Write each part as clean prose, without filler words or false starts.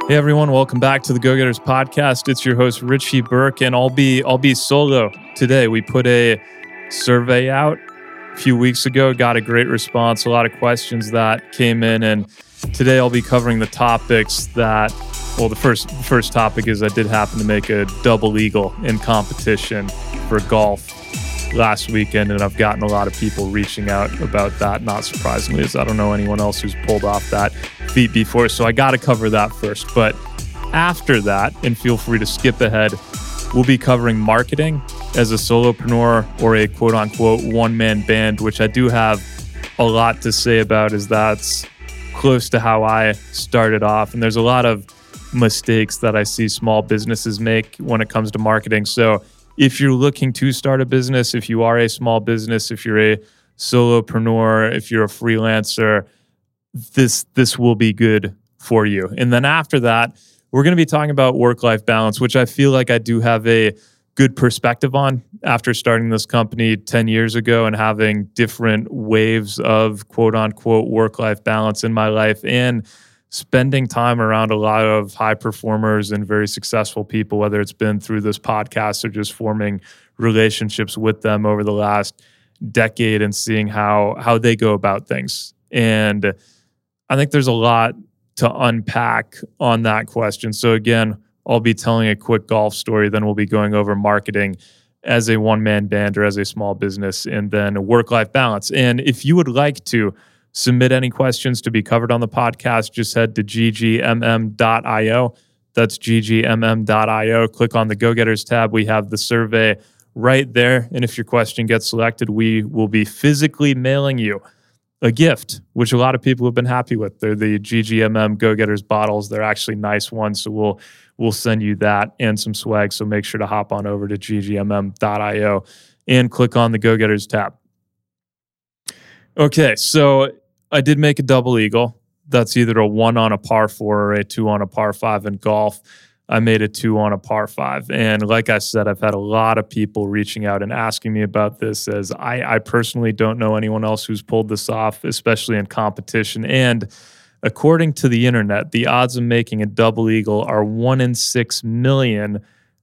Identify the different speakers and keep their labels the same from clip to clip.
Speaker 1: Hey everyone, welcome back to the Go Getters podcast. It's your host Richie Burke, and I'll be solo today. We put a survey out a few weeks ago, got a great response, a lot of questions that came in, and today I'll be covering the topics that. Well, the first topic is I did happen to make a double eagle in competition for golf last weekend, and I've gotten a lot of people reaching out about that, not surprisingly, as I don't know anyone else who's pulled off that feat before, so I got to cover that first. But after that, and feel free to skip ahead, we'll be covering marketing as a solopreneur or a quote-unquote one-man band, which I do have a lot to say about, as that's close to how I started off, and there's a lot of mistakes that I see small businesses make when it comes to marketing. So if you're looking to start a business, if you are a small business, if you're a solopreneur, if you're a freelancer, this will be good for you. And then after that, we're going to be talking about work-life balance, which I feel like I do have a good perspective on after starting this company 10 years ago and having different waves of quote-unquote work-life balance in my life, and spending time around a lot of high performers and very successful people, whether it's been through this podcast or just forming relationships with them over the last decade and seeing how they go about things. And I think there's a lot to unpack on that question. So again, I'll be telling a quick golf story, then we'll be going over marketing as a one-man band or as a small business, and then work-life balance. And if you would like to submit any questions to be covered on the podcast, just head to ggmm.io. That's ggmm.io. Click on the Go Getters tab. We have the survey right there. And if your question gets selected, we will be physically mailing you a gift, which a lot of people have been happy with. They're the GGMM Go Getters bottles. They're actually nice ones. So we'll send you that and some swag. So make sure to hop on over to ggmm.io and click on the Go Getters tab. Okay, so I did make a double eagle. That's either a 1 on a par 4 or a 2 on a par 5 in golf. I made a 2 on a par 5. And like I said, I've had a lot of people reaching out and asking me about this, as I personally don't know anyone else who's pulled this off, especially in competition. And according to the internet, the odds of making a double eagle are 1 in 6 million.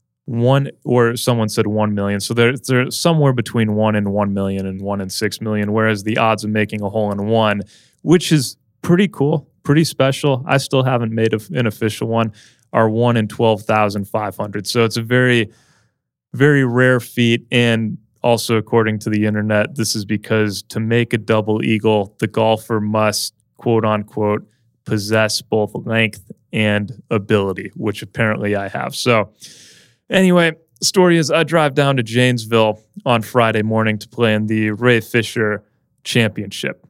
Speaker 1: Or someone said 1 million. So they're somewhere between 1 in 1 million and 1 in 6 million, whereas the odds of making a hole in one, which is pretty cool, pretty special, I still haven't made an official one, are 1 in 12,500. So it's a very, very rare feat. And also, according to the internet, this is because to make a double eagle, the golfer must, quote unquote, possess both length and ability, which apparently I have. So anyway, the story is I drive down to Janesville on Friday morning to play in the Ray Fisher Championship,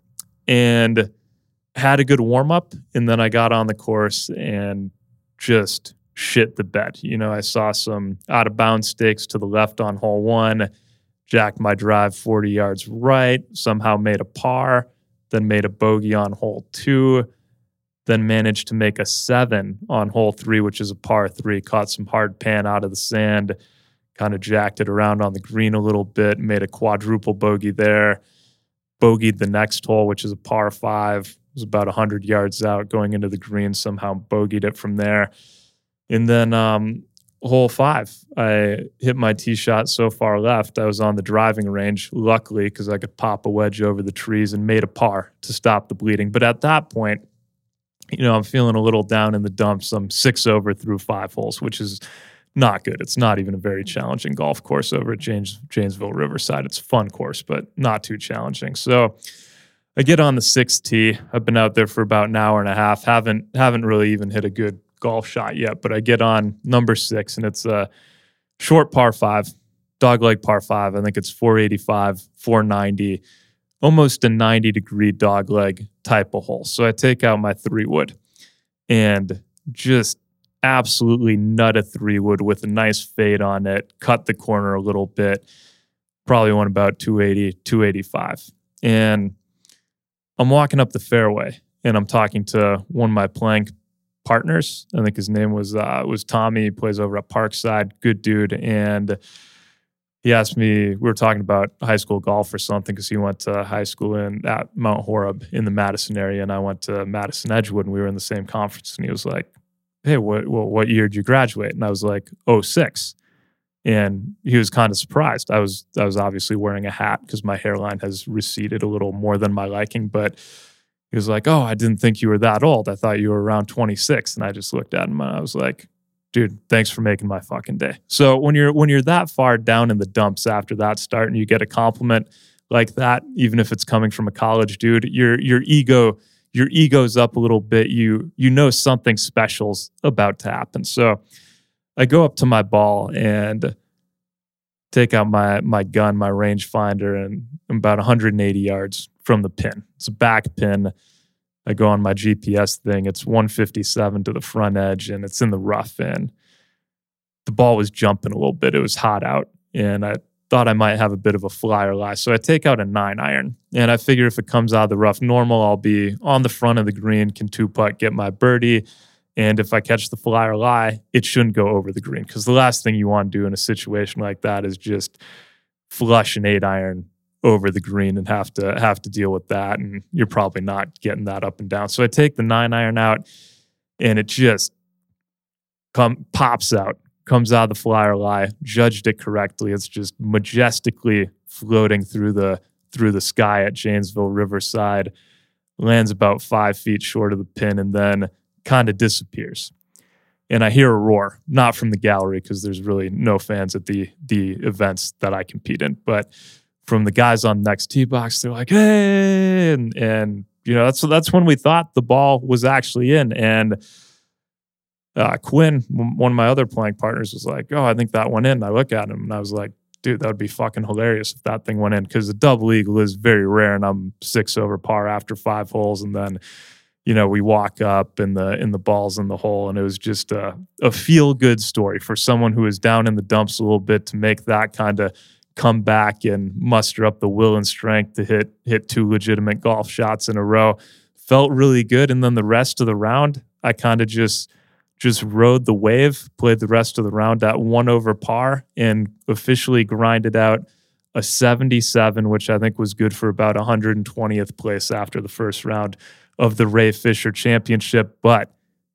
Speaker 1: and had a good warm-up, and then I got on the course and just shit the bed. You know, I saw some out-of-bounds stakes to the left on hole 1, jacked my drive 40 yards right, somehow made a par, then made a bogey on hole 2, then managed to make a 7 on hole 3, which is a par 3, caught some hard pan out of the sand, kind of jacked it around on the green a little bit, made a quadruple bogey there, bogeyed the next hole, which is a par 5, it was about 100 yards out going into the green, somehow bogeyed it from there. And then hole 5, I hit my tee shot so far left, I was on the driving range, luckily, because I could pop a wedge over the trees, and made a par to stop the bleeding. But at that point, you know, I'm feeling a little down in the dumps. I'm 6 over through 5 holes, which is not good. It's not even a very challenging golf course over at Janesville Riverside. It's a fun course, but not too challenging. So I get on the 6th tee. I've been out there for about an hour and a half. Haven't really even hit a good golf shot yet, but I get on number 6, and it's a short par 5, dogleg par 5. I think it's 485, 490, almost a 90-degree dogleg type of hole. So I take out my 3-wood and just absolutely nut a 3-wood with a nice fade on it, cut the corner a little bit, probably went about 280, 285. And I'm walking up the fairway, and I'm talking to one of my playing partners. I think his name was Tommy. He plays over at Parkside. Good dude. And he asked me, we were talking about high school golf or something, because he went to high school at Mount Horeb in the Madison area, and I went to Madison Edgewood, and we were in the same conference. And he was like, hey, what year did you graduate? And I was like, '06. And he was kind of surprised. I was obviously wearing a hat because my hairline has receded a little more than my liking. But he was like, oh, I didn't think you were that old. I thought you were around 26. And I just looked at him and I was like, dude, thanks for making my fucking day. So when you're that far down in the dumps after that start and you get a compliment like that, even if it's coming from a college dude, your ego's up a little bit. You know something special's about to happen. So I go up to my ball and take out my gun, my rangefinder, and I'm about 180 yards from the pin. It's a back pin. I go on my GPS thing. It's 157 to the front edge, and it's in the rough. And the ball was jumping a little bit. It was hot out, and I thought I might have a bit of a flyer lie. So I take out a 9-iron, and I figure if it comes out of the rough normal, I'll be on the front of the green, can two-putt, get my birdie. And if I catch the flyer lie, it shouldn't go over the green, because the last thing you want to do in a situation like that is just flush an 8-iron over the green and have to deal with that. And you're probably not getting that up and down. So I take the 9-iron out, and it just pops out, comes out of the flyer lie. Judged it correctly. It's just majestically floating through the sky at Janesville Riverside, lands about 5 feet short of the pin, and then kind of disappears. And I hear a roar, not from the gallery because there's really no fans at the events that I compete in, but from the guys on the next tee box. They're like, hey, and you know, that's when we thought the ball was actually in. And Quinn, one of my other playing partners, was like, oh, I think that went in. I look at him and I was like, dude, that would be fucking hilarious if that thing went in, because the double eagle is very rare, and I'm 6 over par after 5 holes, and then we walk up and the ball's in the hole, and it was just a feel-good story for someone who is down in the dumps a little bit to make that kind of come back and muster up the will and strength to hit 2 legitimate golf shots in a row. Felt really good, and then the rest of the round, I kind of just rode the wave, played the rest of the round at 1 over par, and officially grinded out a 77, which I think was good for about 120th place after the first round of the Ray Fisher Championship, but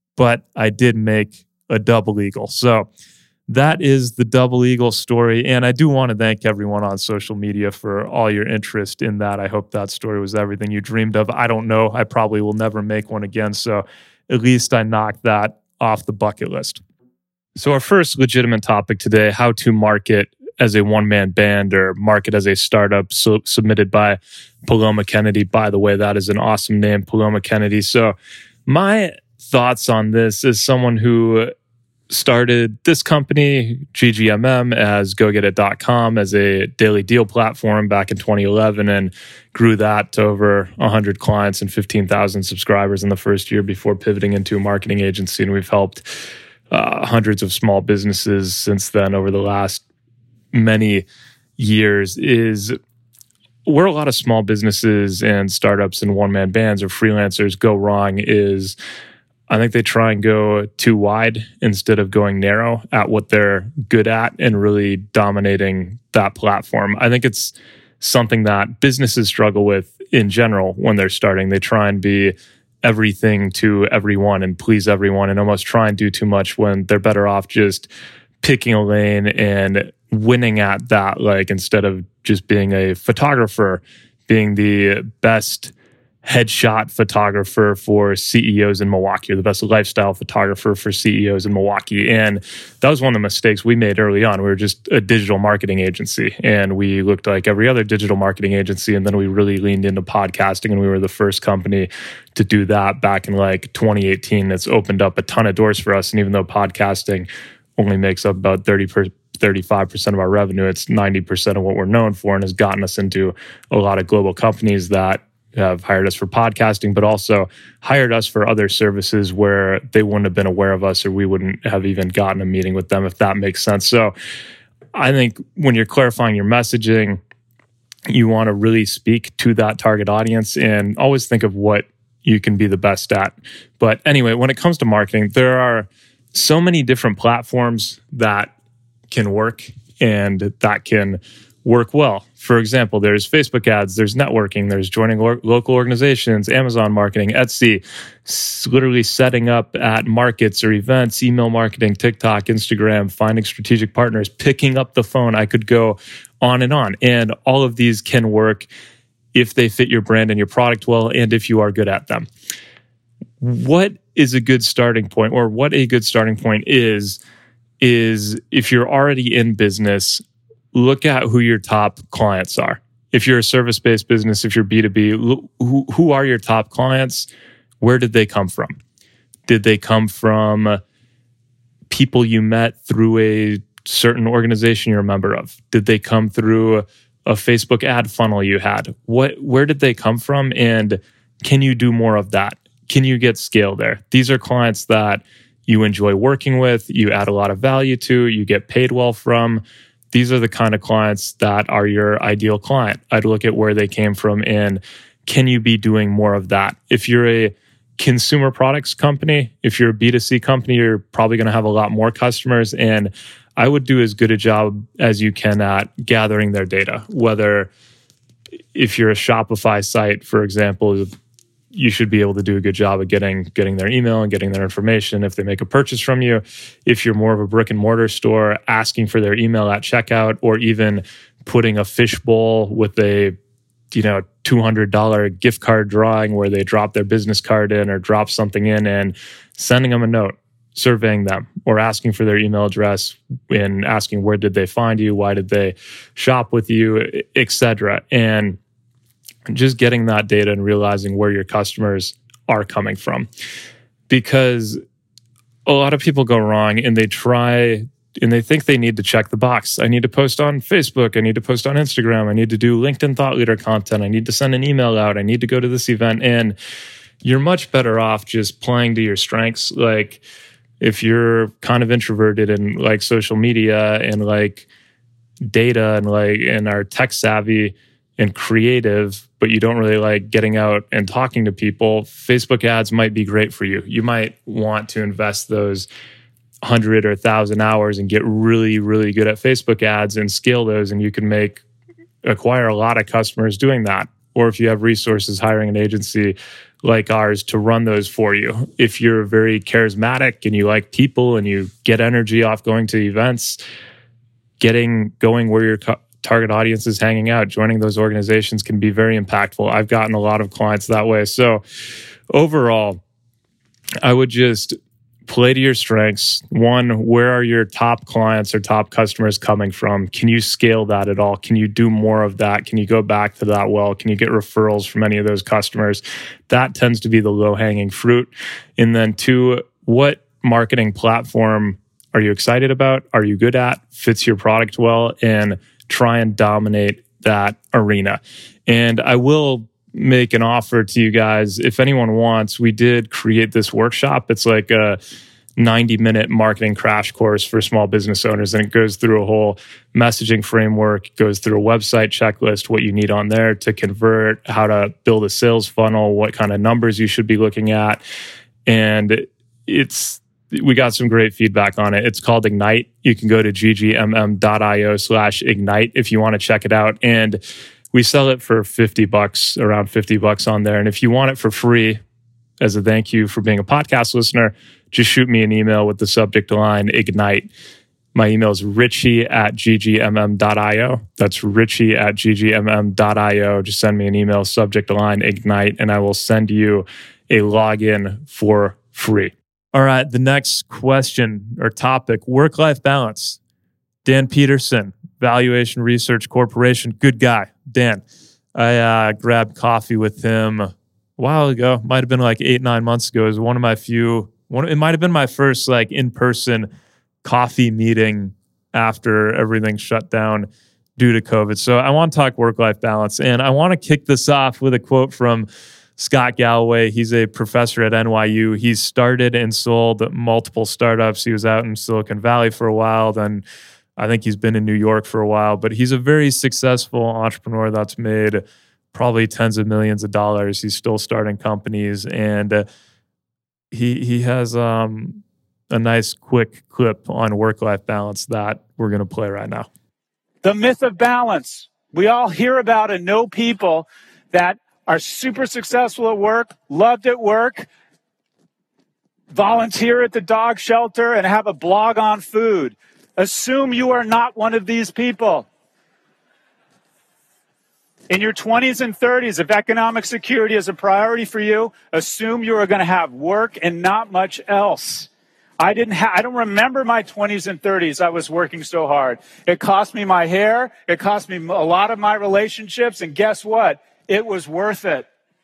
Speaker 1: I did make a double eagle. So that is the double eagle story, and I do want to thank everyone on social media for all your interest in that. I hope that story was everything you dreamed of. I don't know. I probably will never make one again, so at least I knocked that off the bucket list. So our first legitimate topic today, how to market as a one-man band or market as a startup, submitted by Paloma Kennedy. By the way, that is an awesome name, Paloma Kennedy. So my thoughts on this is someone who started this company, GGMM, as GoGetIt.com, as a daily deal platform back in 2011, and grew that to over 100 clients and 15,000 subscribers in the first year before pivoting into a marketing agency. And we've helped hundreds of small businesses since then over the last many years. Is where a lot of small businesses and startups and one-man bands or freelancers go wrong is I think they try and go too wide instead of going narrow at what they're good at and really dominating that platform. I think it's something that businesses struggle with in general when they're starting. They try and be everything to everyone and please everyone, and almost try and do too much when they're better off just picking a lane and winning at that, like instead of just being a photographer, being the best headshot photographer for CEOs in Milwaukee, or the best lifestyle photographer for CEOs in Milwaukee. And that was one of the mistakes we made early on. We were just a digital marketing agency, and we looked like every other digital marketing agency. And then we really leaned into podcasting, and we were the first company to do that back in like 2018. It's opened up a ton of doors for us. And even though podcasting only makes up about 35% of our revenue, it's 90% of what we're known for, and has gotten us into a lot of global companies that have hired us for podcasting, but also hired us for other services where they wouldn't have been aware of us, or we wouldn't have even gotten a meeting with them, if that makes sense. So I think when you're clarifying your messaging, you want to really speak to that target audience and always think of what you can be the best at. But anyway, when it comes to marketing, there are so many different platforms that can work and that can work well. For example, there's Facebook ads, there's networking, there's joining local organizations, Amazon marketing, Etsy, literally setting up at markets or events, email marketing, TikTok, Instagram, finding strategic partners, picking up the phone. I could go on. And all of these can work if they fit your brand and your product well, and if you are good at them. What is a good starting point, or what a good starting point is if you're already in business, look at who your top clients are. If you're a service-based business, if you're B2B, who are your top clients? Where did they come from? Did they come from people you met through a certain organization you're a member of? Did they come through a Facebook ad funnel you had? Where did they come from? And can you do more of that? Can you get scale there? These are clients that you enjoy working with, you add a lot of value to, you get paid well from. These are the kind of clients that are your ideal client. I'd look at where they came from and can you be doing more of that? If you're a consumer products company, if you're a B2C company, you're probably going to have a lot more customers. And I would do as good a job as you can at gathering their data. Whether if you're a Shopify site, for example, you should be able to do a good job of getting their email and getting their information if they make a purchase from you. If you're more of a brick and mortar store, asking for their email at checkout, or even putting a fishbowl with a $200 gift card drawing where they drop their business card in or drop something in and sending them a note, surveying them, or asking for their email address and asking where did they find you, why did they shop with you, etc. And just getting that data and realizing where your customers are coming from. Because a lot of people go wrong and they think they need to check the box. I need to post on Facebook. I need to post on Instagram. I need to do LinkedIn thought leader content. I need to send an email out. I need to go to this event. And you're much better off just playing to your strengths. Like if you're kind of introverted and like social media and like data and are tech savvy and creative, but you don't really like getting out and talking to people, Facebook ads might be great for you. You might want to invest those 100 or 1,000 hours and get really, really good at Facebook ads and scale those, and you can acquire a lot of customers doing that. Or if you have resources, hiring an agency like ours to run those for you. If you're very charismatic and you like people and you get energy off going to events, going where your target audience is hanging out, joining those organizations can be very impactful. I've gotten a lot of clients that way. So overall, I would just play to your strengths. One, where are your top clients or top customers coming from? Can you scale that at all? Can you do more of that? Can you go back to that well? Can you get referrals from any of those customers? That tends to be the low-hanging fruit. And then two, what marketing platform are you excited about? Are you good at? Fits your product well? And try and dominate that arena. And I will make an offer to you guys. If anyone wants, we did create this workshop. It's like a 90-minute marketing crash course for small business owners. And it goes through a whole messaging framework, goes through a website checklist, what you need on there to convert, how to build a sales funnel, what kind of numbers you should be looking at. And we got some great feedback on it. It's called Ignite. You can go to ggmm.io/ignite if you want to check it out. And we sell it for $50, around $50 on there. And if you want it for free, as a thank you for being a podcast listener, just shoot me an email with the subject line Ignite. My email is richie@ggmm.io. That's richie@ggmm.io. Just send me an email, subject line Ignite, and I will send you a login for free. All right, the next question or topic, work-life balance. Dan Peterson, Valuation Research Corporation. Good guy, Dan. I grabbed coffee with him a while ago. Might have been like 8-9 months ago. It was one of my it might have been my first like in-person coffee meeting after everything shut down due to COVID. So I want to talk work-life balance. And I want to kick this off with a quote from Scott Galloway. He's a professor at NYU. He's started and sold multiple startups. He was out in Silicon Valley for a while. Then I think he's been in New York for a while. But he's a very successful entrepreneur that's made probably tens of millions of dollars. He's still starting companies. And he has a nice quick clip on work-life balance that we're going to play right now.
Speaker 2: The myth of balance. We all hear about and know people that are super successful at work, loved at work, volunteer at the dog shelter, and have a blog on food. Assume you are not one of these people. In your 20s and 30s, if economic security is a priority for you, assume you are going to have work and not much else. I don't remember my 20s and 30s. I was working so hard. It cost me my hair. It cost me a lot of my relationships. And guess what? It was worth it.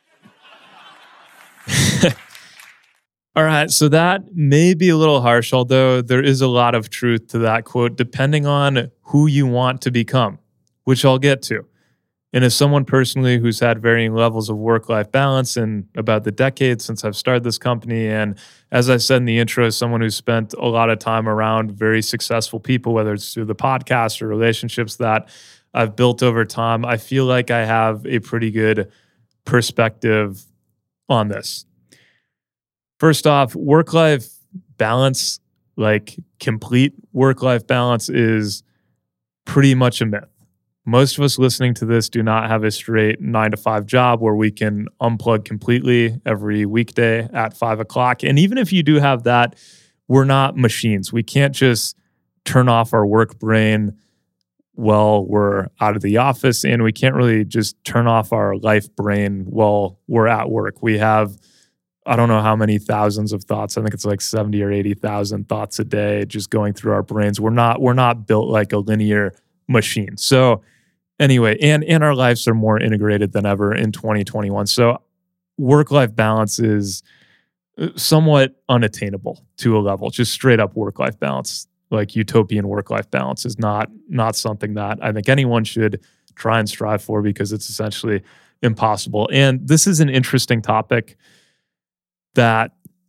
Speaker 1: All right, so that may be a little harsh, although there is a lot of truth to that quote, depending on who you want to become, which I'll get to. And as someone personally who's had varying levels of work-life balance in about the decade since I've started this company, and as I said in the intro, as someone who's spent a lot of time around very successful people, whether it's through the podcast or relationships that I've built over time, I feel like I have a pretty good perspective on this. First off, work-life balance, like complete work-life balance, is pretty much a myth. Most of us listening to this do not have a straight 9-to-5 job where we can unplug completely every weekday at 5 o'clock. And even if you do have that, we're not machines. We can't just turn off our work brain while we're out of the office, and we can't really just turn off our life brain while we're at work. We have, I don't know how many thousands of thoughts. I think it's like 70 or 80,000 thoughts a day just going through our brains. We're not built like a linear machine. So anyway, and our lives are more integrated than ever in 2021. So work-life balance is somewhat unattainable to a level. Just straight up work-life balance, like utopian work-life balance, is not something that I think anyone should try and strive for, because it's essentially impossible. And this is an interesting topic that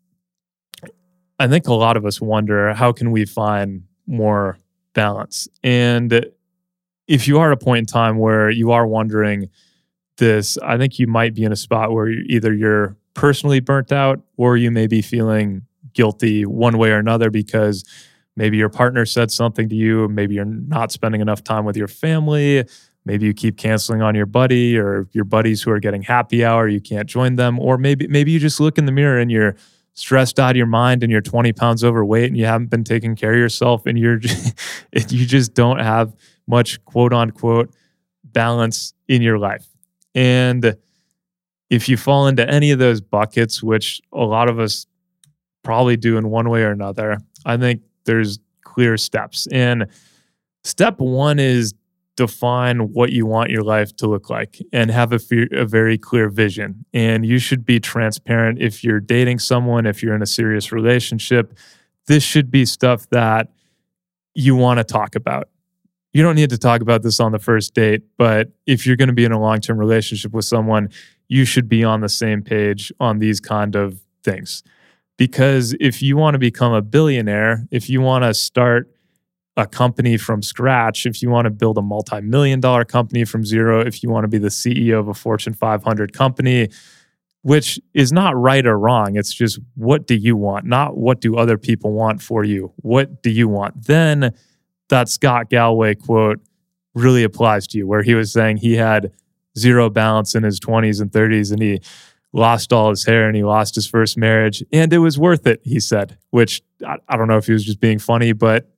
Speaker 1: I think a lot of us wonder, how can we find more balance? And if you are at a point in time where you are wondering this, I think you might be in a spot where either you're personally burnt out, or you may be feeling guilty one way or another because maybe your partner said something to you, maybe you're not spending enough time with your family, maybe you keep canceling on your buddy or your buddies who are getting happy hour, you can't join them, or maybe you just look in the mirror and you're stressed out of your mind and you're 20 pounds overweight and you haven't been taking care of yourself and you just don't have much quote unquote balance in your life. And if you fall into any of those buckets, which a lot of us probably do in one way or another, I think there's clear steps. And step one is define what you want your life to look like and have a very clear vision. And you should be transparent if you're dating someone, if you're in a serious relationship. This should be stuff that you want to talk about. You don't need to talk about this on the first date, but if you're going to be in a long-term relationship with someone, you should be on the same page on these kind of things. Because if you want to become a billionaire, if you want to start a company from scratch, if you want to build a multi-million-dollar company from zero, if you want to be the CEO of a Fortune 500 company, which is not right or wrong, it's just what do you want, not what do other people want for you. What do you want? Then that Scott Galloway quote really applies to you, where he was saying he had zero balance in his 20s and 30s and he lost all his hair and he lost his first marriage and it was worth it, he said, which I don't know if he was just being funny, but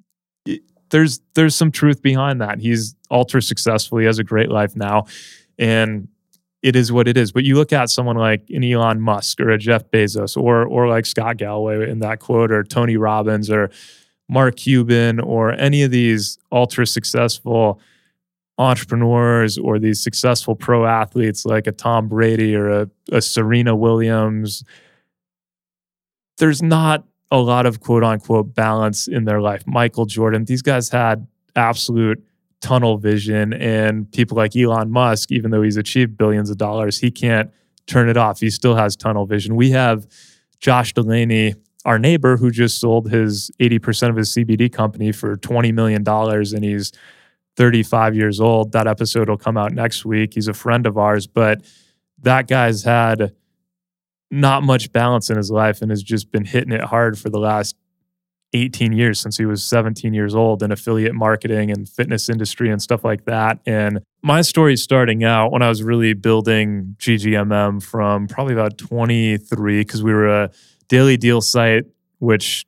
Speaker 1: there's some truth behind that. He's ultra successful. He has a great life now and it is what it is. But you look at someone like an Elon Musk or a Jeff Bezos or like Scott Galloway in that quote, or Tony Robbins or Mark Cuban or any of these ultra successful entrepreneurs or these successful pro athletes like a Tom Brady or a Serena Williams, there's not a lot of quote unquote balance in their life. Michael Jordan, these guys had absolute tunnel vision, and people like Elon Musk, even though he's achieved billions of dollars, he can't turn it off. He still has tunnel vision. We have Josh Delaney, our neighbor, who just sold his 80% of his CBD company for $20 million, and he's 35 years old. That episode will come out next week. He's a friend of ours, but that guy's had not much balance in his life and has just been hitting it hard for the last 18 years, since he was 17 years old, in affiliate marketing and fitness industry and stuff like that. And my story starting out when I was really building GGMM from probably about 23, because we were a daily deal site, which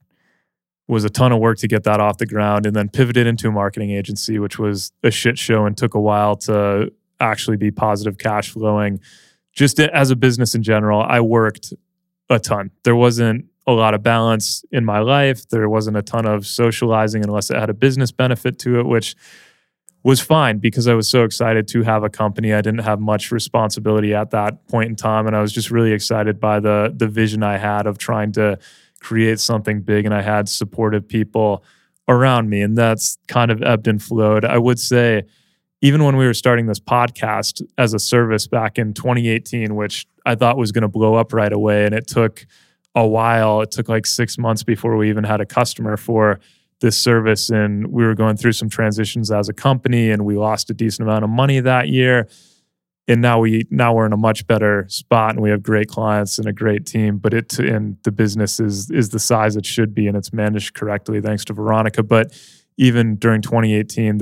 Speaker 1: was a ton of work to get that off the ground, and then pivoted into a marketing agency, which was a shit show and took a while to actually be positive cash flowing. Just as a business in general, I worked a ton. There wasn't a lot of balance in my life. There wasn't a ton of socializing unless it had a business benefit to it, which was fine because I was so excited to have a company. I didn't have much responsibility at that point in time, and I was just really excited by the vision I had of trying to create something big, and I had supportive people around me, and that's kind of ebbed and flowed. I would say even when we were starting this podcast as a service back in 2018, which I thought was going to blow up right away, and it took a while. It took like 6 months before we even had a customer for this service, and we were going through some transitions as a company, and we lost a decent amount of money that year. And now we're in a much better spot, and we have great clients and a great team. But the business is the size it should be, and it's managed correctly thanks to Veronica. But even during 2019,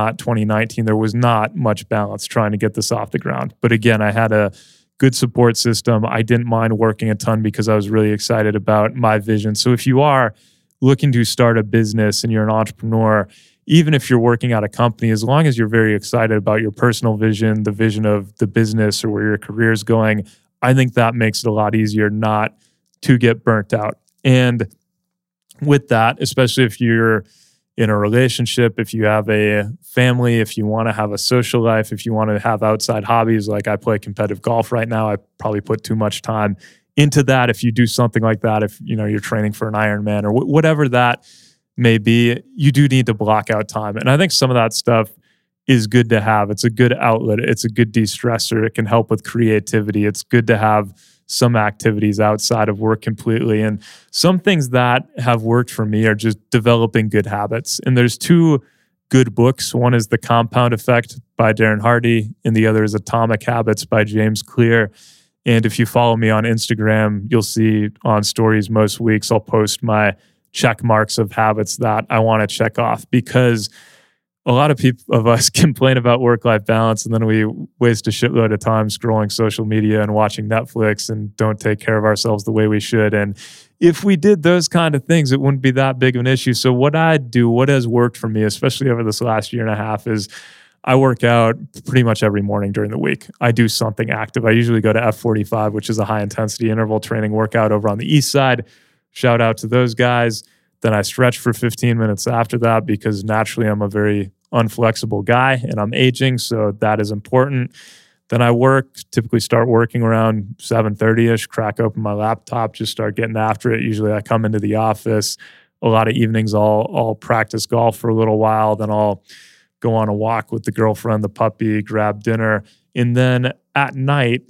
Speaker 1: 2019, there was not much balance trying to get this off the ground. But again, I had a good support system. I didn't mind working a ton because I was really excited about my vision. So if you are looking to start a business and you're an entrepreneur, even if you're working at a company, as long as you're very excited about your personal vision, the vision of the business or where your career is going, I think that makes it a lot easier not to get burnt out. And with that, especially if you're in a relationship, if you have a family, if you want to have a social life, if you want to have outside hobbies, like I play competitive golf right now, I probably put too much time into that. If you do something like that, if you're training for an Ironman or whatever that may be, you do need to block out time. And I think some of that stuff is good to have. It's a good outlet. It's a good de-stressor. It can help with creativity. It's good to have some activities outside of work completely. And some things that have worked for me are just developing good habits. And there's two good books. One is The Compound Effect by Darren Hardy, and the other is Atomic Habits by James Clear. And if you follow me on Instagram, you'll see on stories most weeks, I'll post my check marks of habits that I want to check off, because a lot of us complain about work-life balance, and then we waste a shitload of time scrolling social media and watching Netflix and don't take care of ourselves the way we should. And if we did those kind of things, it wouldn't be that big of an issue. So what has worked for me, especially over this last year and a half, is I work out pretty much every morning during the week. I do something active. I usually go to F45, which is a high-intensity interval training workout over on the east side. Shout out to those guys. Then I stretch for 15 minutes after that, because naturally I'm a very unflexible guy and I'm aging, so that is important. Then I typically start working around 7:30ish, crack open my laptop, just start getting after it. Usually I come into the office. A lot of evenings I'll practice golf for a little while, then I'll go on a walk with the girlfriend, the puppy, grab dinner. And then at night,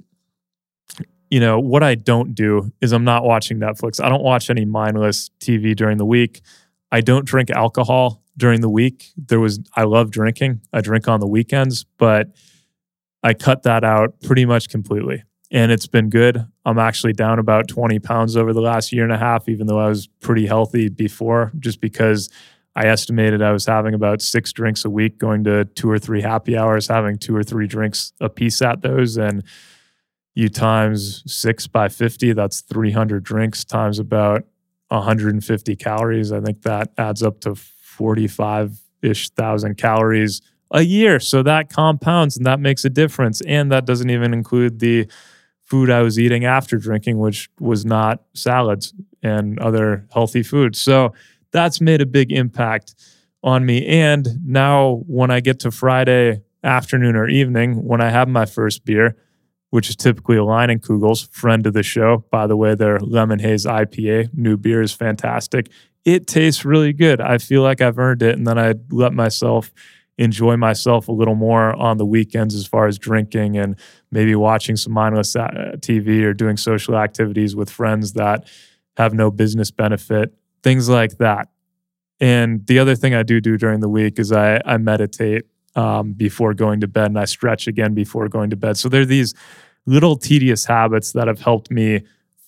Speaker 1: what I don't do is I'm not watching Netflix. I don't watch any mindless TV during the week. I don't drink alcohol during the week. I love drinking. I drink on the weekends, but I cut that out pretty much completely. And it's been good. I'm actually down about 20 pounds over the last year and a half, even though I was pretty healthy before, just because I estimated I was having about 6 drinks a week, going to 2 or 3 happy hours, having 2 or 3 drinks a piece at those. And you times 6 by 50, that's 300 drinks times about 150 calories. I think that adds up to 45-ish thousand calories a year. So that compounds and that makes a difference. And that doesn't even include the food I was eating after drinking, which was not salads and other healthy foods. So that's made a big impact on me. And now when I get to Friday afternoon or evening, when I have my first beer, which is typically a Leinenkugel's, friend of the show, by the way, their Lemon Haze IPA, new beer, is fantastic. It tastes really good. I feel like I've earned it. And then I let myself enjoy myself a little more on the weekends as far as drinking and maybe watching some mindless TV or doing social activities with friends that have no business benefit, things like that. And the other thing I do during the week is I meditate before going to bed, and I stretch again before going to bed. So there are these little tedious habits that have helped me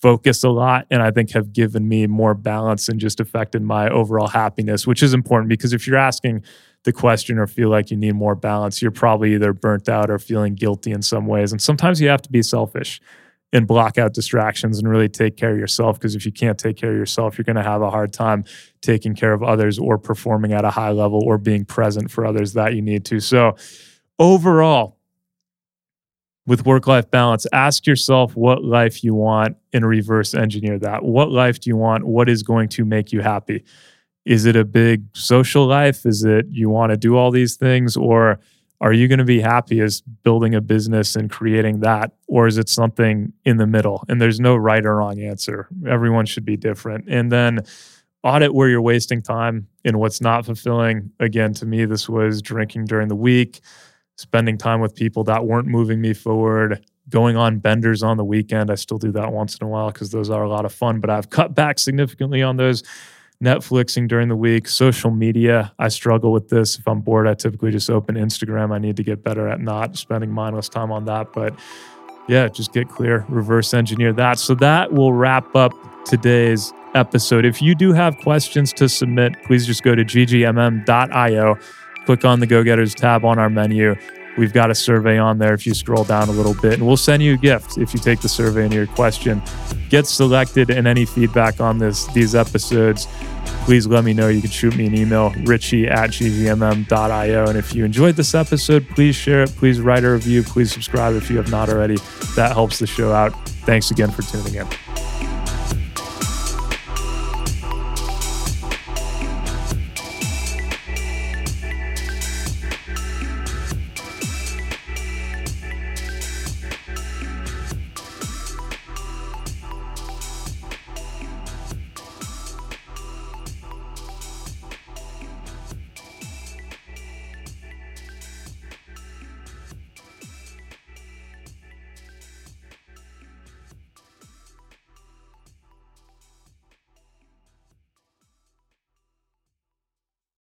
Speaker 1: focus a lot, and I think have given me more balance and just affected my overall happiness, which is important because if you're asking the question or feel like you need more balance, you're probably either burnt out or feeling guilty in some ways. And sometimes you have to be selfish and block out distractions and really take care of yourself, because if you can't take care of yourself, you're going to have a hard time taking care of others or performing at a high level or being present for others that you need to. So overall, with work-life balance, ask yourself what life you want and reverse engineer that. What life do you want? What is going to make you happy? Is it a big social life? Is it you want to do all these things? Or are you going to be happy as building a business and creating that? Or is it something in the middle? And there's no right or wrong answer. Everyone should be different. And then audit where you're wasting time and what's not fulfilling. Again, to me, this was drinking during the week, spending time with people that weren't moving me forward, going on benders on the weekend. I still do that once in a while because those are a lot of fun, but I've cut back significantly on those. Netflixing during the week, social media. I struggle with this. If I'm bored, I typically just open Instagram. I need to get better at not spending mindless time on that. But yeah, just get clear, reverse engineer that. So that will wrap up today's episode. If you do have questions to submit, please just go to ggmm.io. Click on the Go Getters tab on our menu. We've got a survey on there if you scroll down a little bit, and we'll send you a gift if you take the survey and your question gets selected. And any feedback on these episodes, please let me know. You can shoot me an email, richie@ggmm.io. And if you enjoyed this episode, please share it. Please write a review. Please subscribe if you have not already. That helps the show out. Thanks again for tuning in.